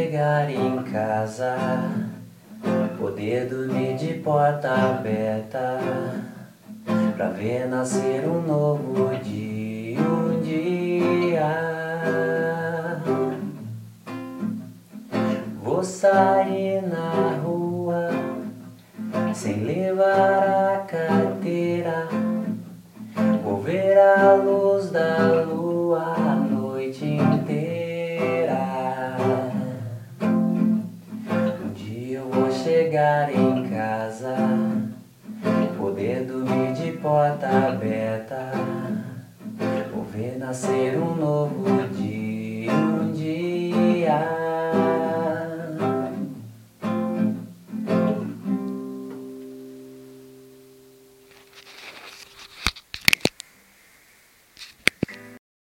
chegar em casa, poder dormir de porta aberta, pra ver nascer um novo dia, um dia. Vou sair na rua, sem levar a carteira, vou ver a luz da lua a noite inteira. Um dia eu vou chegar em casa, poder dormir de porta aberta, vou ver nascer um novo